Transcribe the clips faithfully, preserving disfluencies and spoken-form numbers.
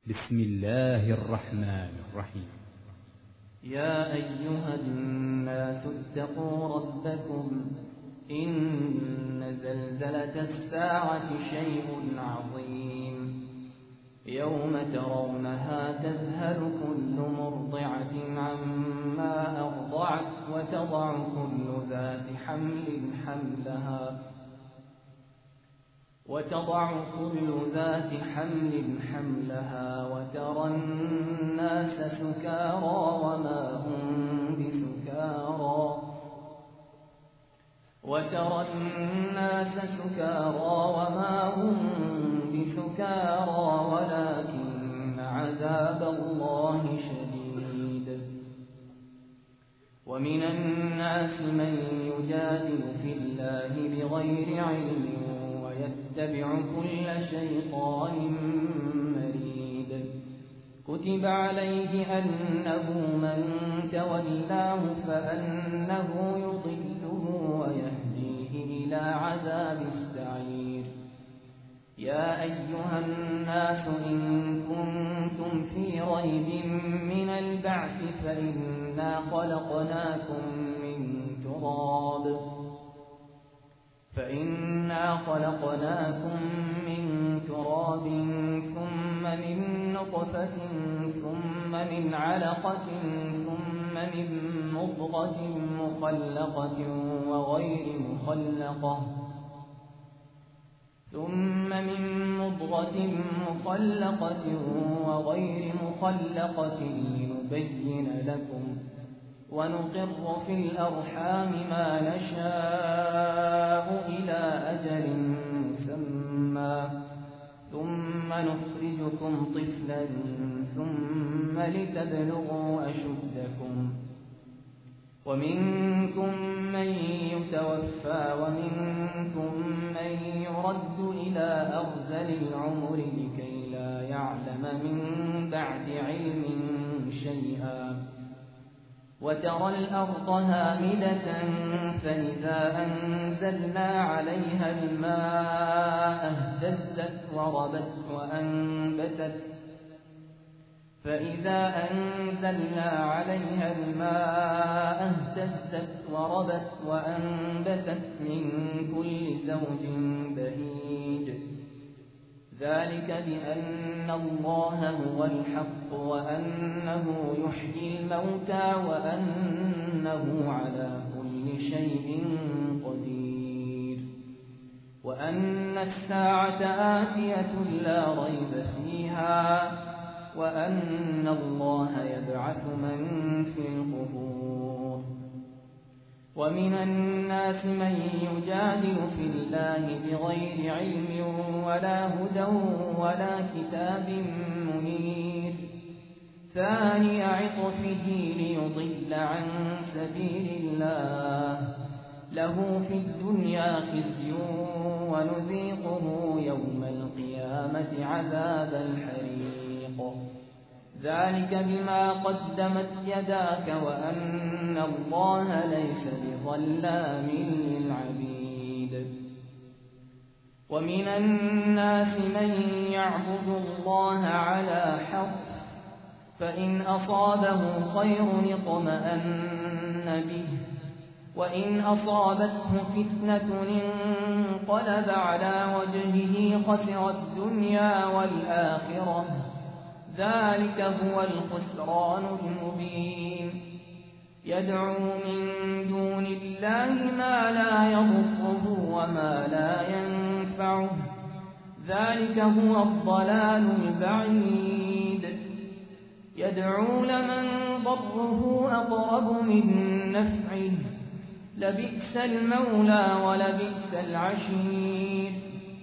بسم الله الرحمن الرحيم. يا أيها الناس اتقوا ربكم إن زلزلة الساعة شيء عظيم يوم ترونها تذهل كل مرضعة عما أرضعت وتضع كل ذات حمل حملها وتضع كل ذات حمل حملها وترى الناس سكارى وما هم بسكارى وترى الناس سكارى وما هم بسكارى ولكن عذاب الله شديد. ومن الناس من يجادل في الله بغير علم يتبع كل شيطان مريد. كتب عليه أنه من تولاه فأنه يضله ويهديه إلى عذاب السعير. يا أيها الناس إن كنتم في ريب من البعث فإنا خلقناكم من تراب فإنا خلقناكم من تراب ثم من نطفة ثم من علقة ثم من مضغة مخلقة وغير مخلقة ثم من مضغة مخلقة وغير مخلقة لنبين لكم ونقر في الأرحام ما نشاء إلى أجل مسمى ثم نخرجكم طفلا ثم لتبلغوا أشدكم ومنكم من يتوفى ومنكم من يرد إلى أرذل العمر لكي لا يعلم من بعد علم شيئا. وترى الأرض هامدة فإذا أنزلنا عليها الماء اهتزت وربت وأنبتت فإذا أنزلنا عليها الماء اهتزت وربت وأنبتت من كل زوج بهيج. ذلك بأن الله هو الحق وأنه يحيي الموتى وأنه على كل شيء قدير وأن الساعة آتية لا ريب فيها وأن الله يبعث من في القبور. ومن الناس من يجادل في الله بغير علم ولا هدى ولا كتاب منير ثاني عطفه ليضل عن سبيل الله له في الدنيا خزي ونذيقه يوم القيامة عذاب الحريق. ذلك بما قدمت يداك وأن الله ليس بظلام للعبيد. ومن الناس من يعبد الله على حرف فإن أصابه خير اطمأن به وإن أصابته فتنة انقلب على وجهه خسر الدنيا والآخرة ذلك هو الخسران المبين. يدعو من دون الله ما لا يضره وما لا ينفعه ذلك هو الضلال البعيد. يدعو لمن ضره أقرب من نفعه لبئس المولى ولبئس العشير.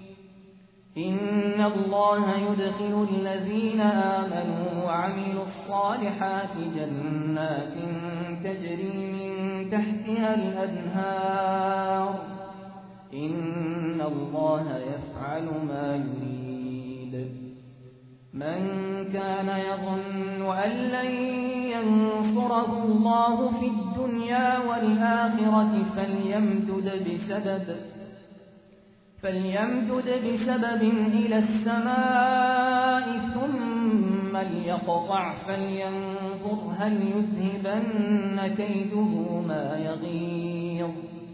إن الله يدخل الذين آمنوا وعملوا الصالحات جنات تجري من تحتها الأنهار إن الله يفعل ما يريد. من كان يظن أن لن ينصره الله في الدنيا والآخرة فليمدد بسبب فليمدد بسبب إلى السماء ثم من يقطع فلينظر هل يذهبن كيده ما يغيظ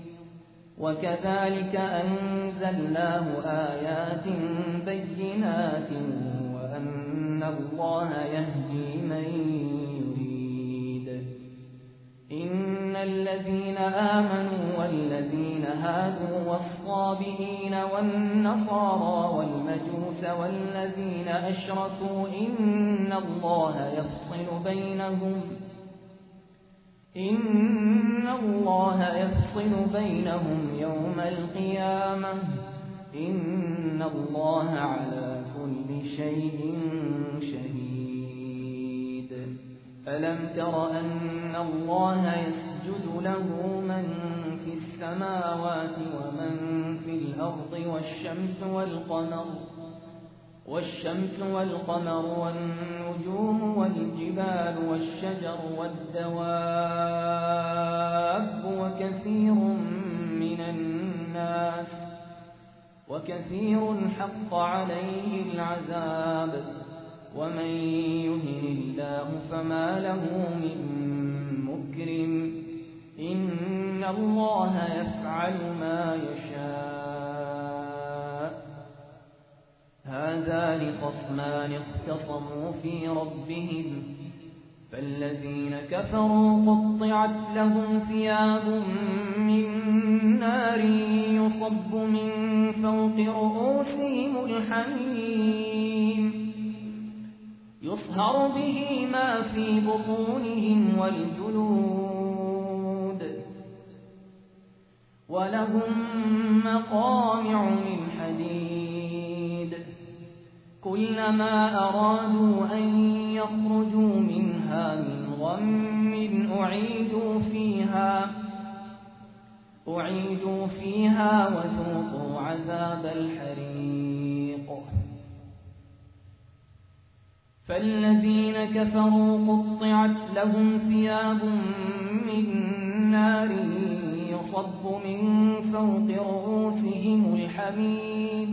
وكذلك أنزلناه آيات بينات وأن الله يهدي من يريد. إن الذين آمنوا والذين هادوا والصابئين والنصارى والمجوس والذين أشركوا إن الله يفصل بينهم إن الله يفصل بينهم يوم القيامة إن الله على كل شيء شهيد. ألم تر أن الله يسجد له من في السماوات ومن في الأرض والشمس والقمر والشمس والقمر والنجوم والجبال والشجر والدواب وكثير من الناس وكثير حق عليه العذاب ومن يهن الله فما له من مكرم إن الله يفعل ما يشاء. هذان خصمان اختصموا في ربهم فالذين كفروا قطعت لهم ثياب من نار يصب من فوق رؤوسهم الحميم يصهر به ما في بطونهم والجلود ولهم مقامع من حديد كلما أرادوا أن يخرجوا منها من غم أعيدوا فيها أعيدوا فيها وذوقوا عذاب الحريق. فالذين كفروا قطعت لهم ثياب من نار يصب من فوق رؤوسهم الحميم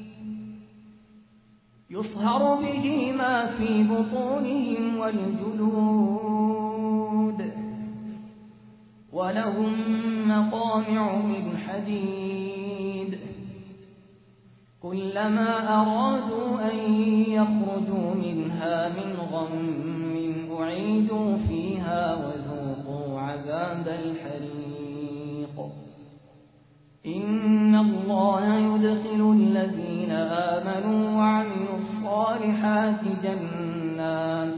يصهر به ما في بطونهم والجلود ولهم مقامع من حديد كلما أرادوا أن يخرجوا منها من غم أعيدوا فيها وذوقوا عذاب الحريق. إن الله يدخل الذين آمنوا وعملوا الصالحات جنات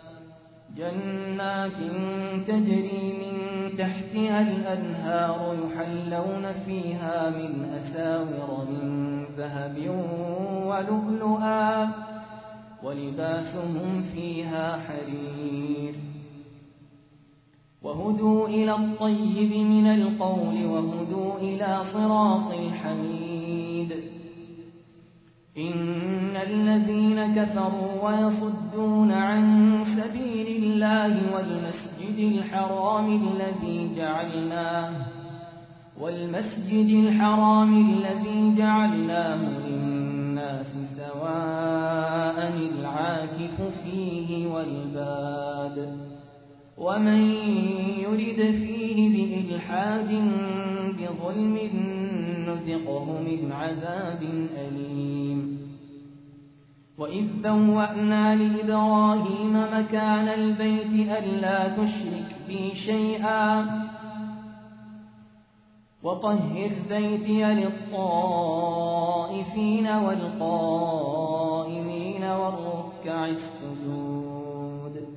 جنات تجري من تحتها الأنهار يحلون فيها من أساور من ذهب ولؤلؤا ولباسهم فيها حرير وهدوا إلى الطيب من القول وهدوا إلى صراط الحميد. إن الذين كفروا ويصدون عن سبيل الله والمسجد الحرام الذي جعلناه والمسجد الحرام الذي جعلناه للناس سواء العاكف فيه والباد ومن يرد فيه بإلحاد بظلم نذقه من عذاب أليم. وإذ بوأنا لإبراهيم مكان البيت ألا تشرك بي شيئا وطهر بيتي للطائفين والقائمين والركع السجود.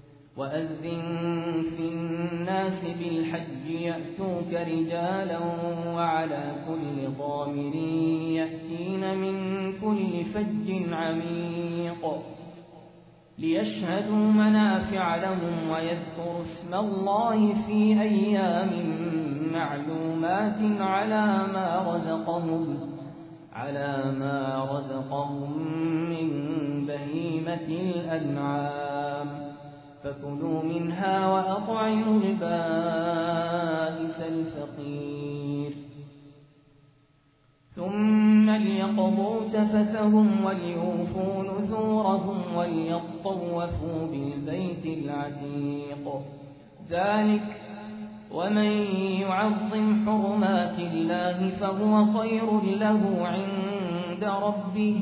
وأذن في الناس بالحج يأتوك رجالا وعلى كل ضامر يأتين من كل فج عميق ليشهدوا منافع لهم ويذكروا اسم الله في أيام معلومات على ما رزقهم على ما رزقهم من بهيمة الأنعام فكلوا منها وأطعموا البائس الفقير. ثم ليقضوا تفثهم وليوفوا نذورهم وليطوفوا بالبيت العتيق. ذلك ومن يعظم حرمات الله فهو خير له عند ربه.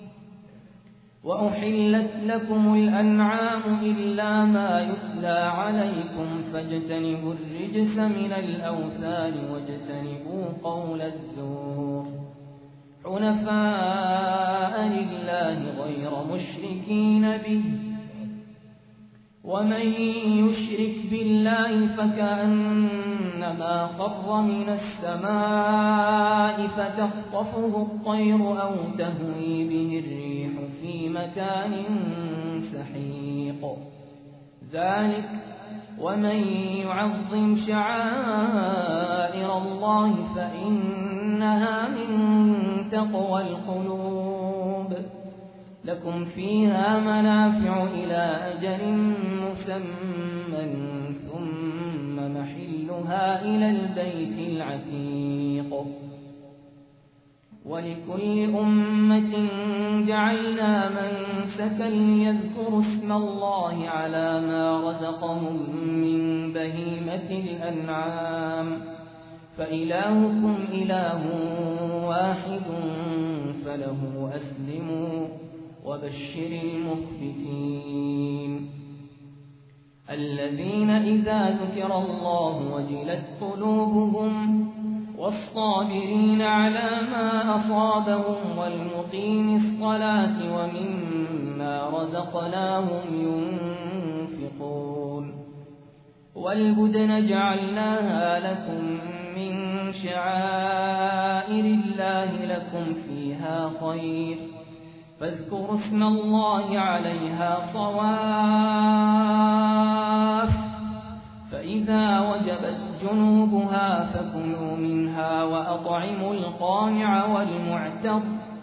وأحلت لكم الأنعام إلا ما يتلى عليكم فاجتنبوا الرجس من الأوثان واجتنبوا قول الزور حنفاء لله غير مشركين به. ومن يشرك بالله فكأنما خر من السماء فتخطفه الطير أو تهوي به الريح في مكان سحيق. ذلك ومن يعظم شعائر الله فإنها من تقوى القلوب. لكم فيها منافع إلى أجل مسمى ثم محلها إلى البيت العتيق. ولكل أمة جعلنا منسكا ليذكروا اسم الله على ما رزقهم من بهيمة الأنعام فإلهكم إله واحد فله أسلموا وبشر المخبتين الذين إذا ذكر الله وجلت قلوبهم والصابرين على ما أصابهم والمقيم الصلاة ومما رزقناهم ينفقون. والبدن جعلناها لكم من شعائر الله لكم فيها خير فاذكروا اسم الله عليها صواف فإذا وجبت جنوبها فكلوا منها وأطعموا القانع والمعتر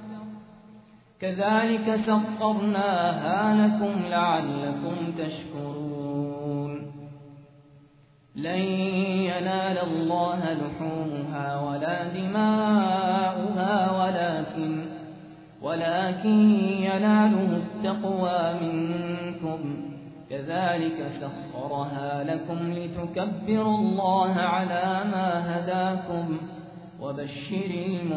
كذلك سخرناها لكم لعلكم تشكرون. لن ينال الله لحومها ولا دماؤها ولكن ولكن يناله التقوى منكم كذلك سخرها لكم لتكبروا الله على ما هداكم وبشر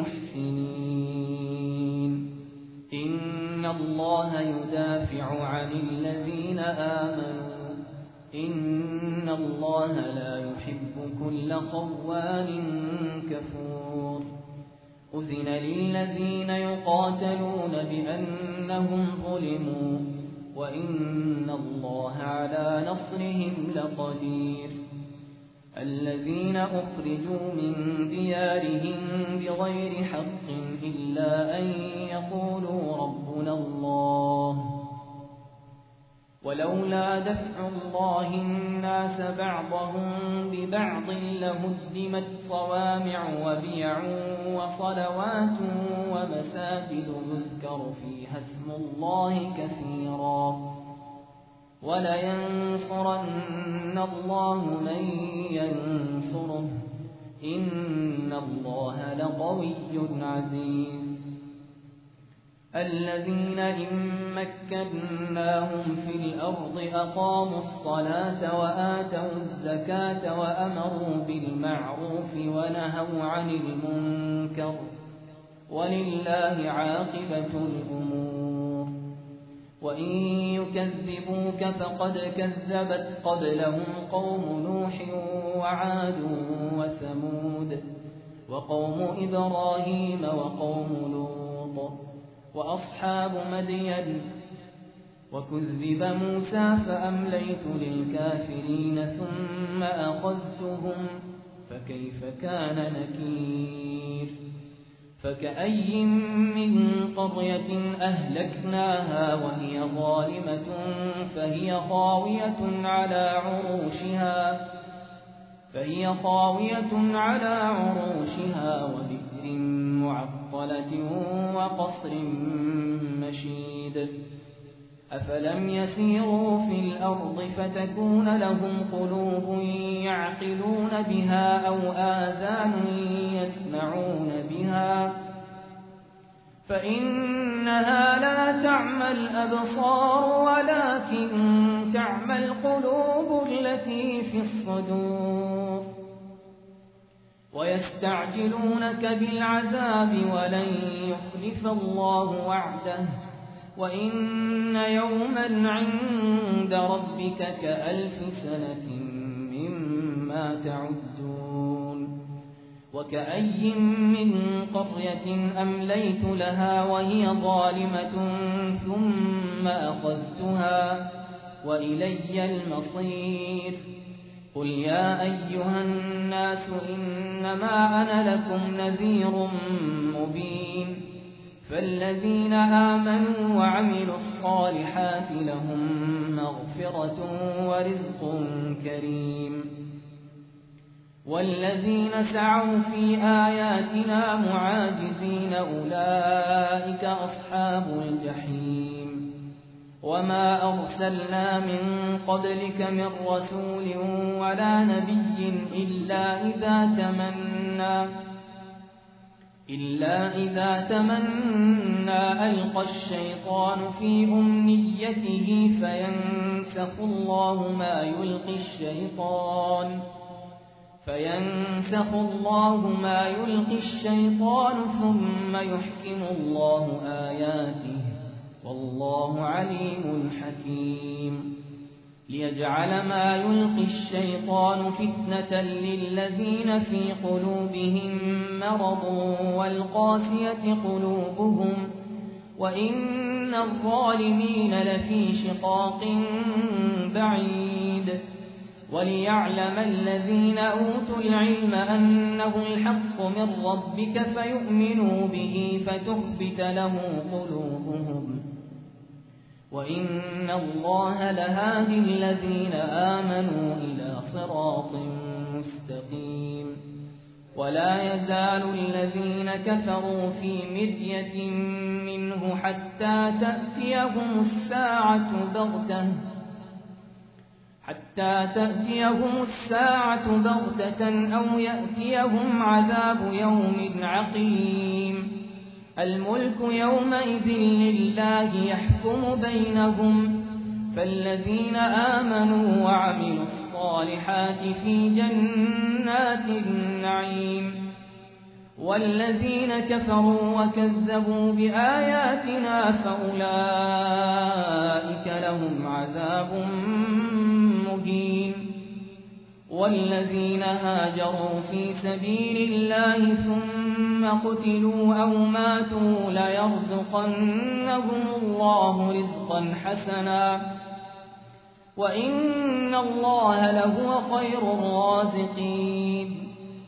المحسنين. إن الله يدافع عن الذين آمنوا إن الله لا يحب كل خوان كفور. أذن للذين يقاتلون بأنهم ظلموا وإن الله على نصرهم لقدير. الذين أخرجوا من ديارهم بغير حق إلا أن يقولوا ربنا الله ولولا دفع الله الناس بعضهم ببعض لهدمت صوامع وبيع وصلوات ومساجد يذكر فيها اسم الله كثيرا ولينصرن الله من ينصره إن الله لقوي عزيز. الذين إن مكناهم في الأرض أقاموا الصلاة وآتوا الزكاة وأمروا بالمعروف ونهوا عن المنكر ولله عاقبة الأمور. وإن يكذبوك فقد كذبت قبلهم قوم نوح وعاد وثمود وقوم إبراهيم وقوم لوط وأصحاب مدين وكذب موسى فأمليت للكافرين ثم أخذتهم فكيف كان نكير. فكأي من قرية أهلكناها وهي ظالمة فهي خاوية على عروشها فهي خاوية على عروشها وبئر معطلة وقصر مشيد. أفلم يسيروا في الأرض فتكون لهم قلوب يعقلون بها أو آذان يسمعون بها فإنها لا تعمى الأبصار ولكن تعمى القلوب التي في الصدور. ويستعجلونك بالعذاب ولن يخلف الله وعده وإن يوما عند ربك كألف سنة مما تعدون. وكأي من قرية أمليت لها وهي ظالمة ثم أخذتها وإلي المصير. قل يا أيها الناس إنما أنا لكم نذير مبين. فالذين آمنوا وعملوا الصالحات لهم مغفرة ورزق كريم. والذين سعوا في آياتنا معاجزين أولئك أصحاب الجحيم. وما أرسلنا من قبلك من رسول ولا نبي إلا إذا تمنى إلا إذا تمنى ألقى الشيطان في أمنيته فينسخ الله ما يلقي الشيطان فينسخ الله ما يلقي الشيطان ثم يحكم الله آياته والله عليم حكيم. ليجعل ما يلقي الشيطان فتنة للذين في قلوبهم مرض والقاسية قلوبهم وإن الظالمين لفي شقاق بعيد. وليعلم الذين أوتوا العلم أنه الحق من ربك فيؤمنوا به فتخبت له قلوبهم وإن الله لهادي الذين آمنوا إلى صراط مستقيم. ولا يزال الذين كفروا في مرية منه حتى تأتيهم الساعة بغتة حتى تأتيهم الساعة بغتة أو يأتيهم عذاب يوم عقيم. الملك يومئذ لله يحكم بينهم. فالذين آمنوا وعملوا الصالحات في جنات النعيم. والذين كفروا وكذبوا بآياتنا فأولئك لهم عذاب مهين. والذين هاجروا في سبيل الله ثم قتلوا أو ماتوا ليرزقنهم الله رزقا حسنا وإن الله لهو خير الرازقين.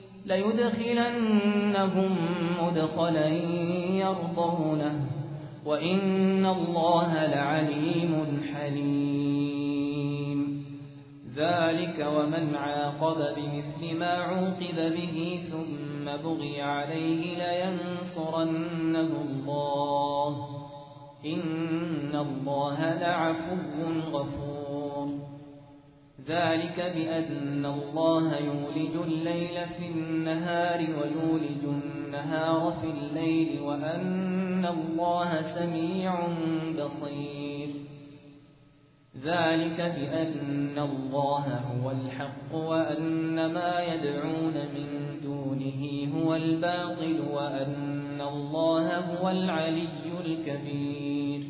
ليدخلنهم مدخلا يرضونه وإن الله لعليم حليم. ذلك ومن عاقب بمثل ما عوقب به ثم بغي عليه لينصرنه الله إن الله لعفو غفور. ذلك بأن الله يولج الليل في النهار ويولج النهار في الليل وأن الله سميع بصير. ذلك بأن الله هو الحق وأن ما يدعون من دونه هو الباطل وأن الله هو العلي الكبير.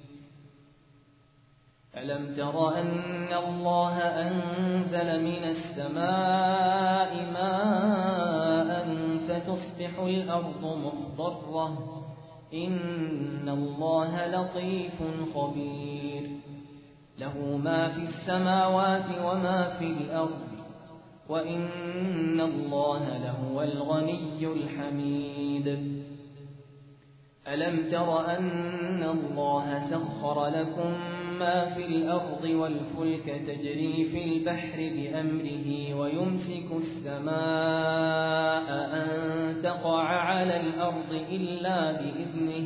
ألم تر أن الله أنزل من السماء ماء فتصبح الأرض مخضرة إن الله لطيف خبير. له ما في السماوات وما في الأرض وإن الله لهو الغني الحميد. ألم تر أن الله سخر لكم ما في الأرض والفلك تجري في البحر بأمره ويمسك السماء أن تقع على الأرض إلا بإذنه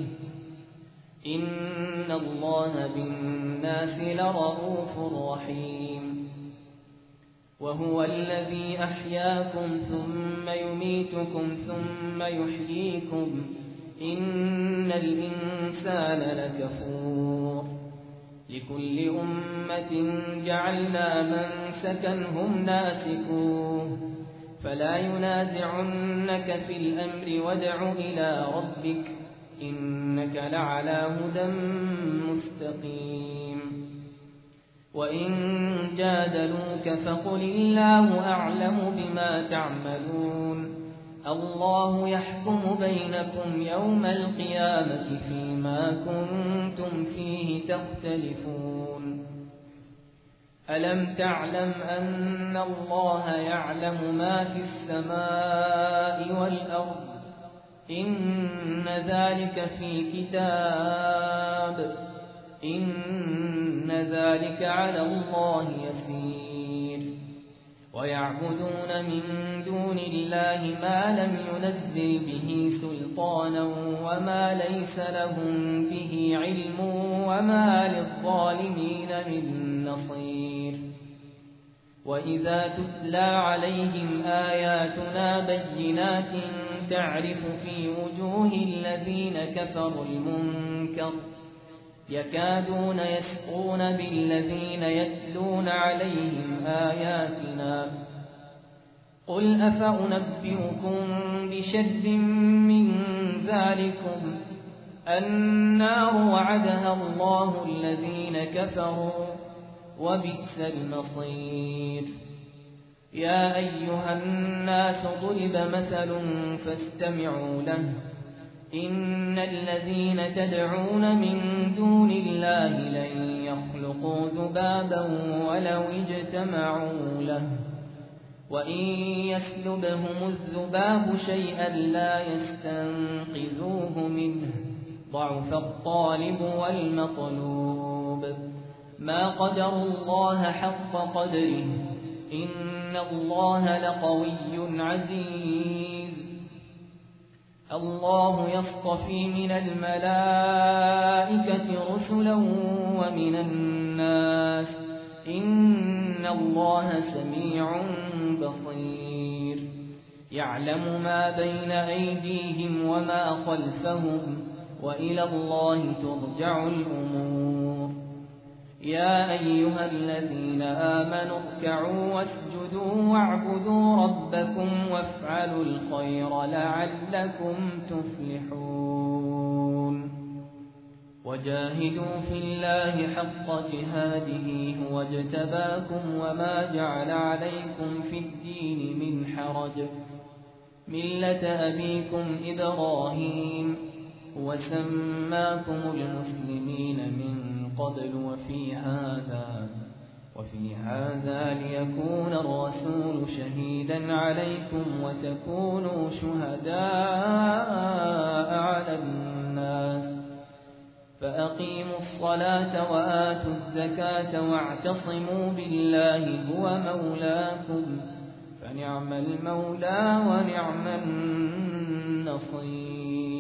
إن الله بالناس لرؤوف رحيم. وهو الذي أحياكم ثم يميتكم ثم يحييكم إن الإنسان لكفور لكل أمة جعلنا منسكا هم ناسكوه فلا ينازعنك في الأمر وادع إلى ربك إنك لعلى هدى مستقيم وإن جادلوك فقل الله أعلم بما تعملون الله يحكم بينكم يوم القيامة فيما كنتم فيه تختلفون ألم تعلم أن الله يعلم ما في السماء والأرض إن ذلك في كتاب إن ذلك على الله يسير ويعبدون من دون الله ما لم ينزل به سلطانا وما ليس لهم به علم وما للظالمين من نصير وإذا تتلى عليهم آياتنا بينات تعرف في وجوه الذين كفروا المنكر يكادون يسقون بالذين يتلون عليهم آياتنا قل أفأنبئكم بشر من ذلكم النار وعدها الله الذين كفروا وبئس المصير يا أيها الناس ضرب مثل فاستمعوا له إن الذين تدعون من دون الله لن يخلقوا ذبابا ولو اجتمعوا له وإن يسلبهم الذباب شيئا لا يستنقذوه منه ضعف الطالب والمطلوب ما قدر الله حق قدره إن الله لقوي عزيز الله يصطفي من الملائكة رسلا ومن الناس إن الله سميع بصير يعلم ما بين أيديهم وما خلفهم وإلى الله ترجع الأمور يا أيها الذين آمنوا اركعوا واسجدوا واعبدوا ربكم وافعلوا الخير لعلكم تفلحون وجاهدوا في الله حق جهاده هو اجتباكم وما جعل عليكم في الدين من حرج ملة أبيكم إبراهيم وسماكم المسلمين من قبل وفي هذا وفي هذا ليكون الرسول شهيدا عليكم وتكونوا شهداء على الناس فأقيموا الصلاة وآتوا الزكاة واعتصموا بالله هو مولاكم فنعم المولى ونعم النصير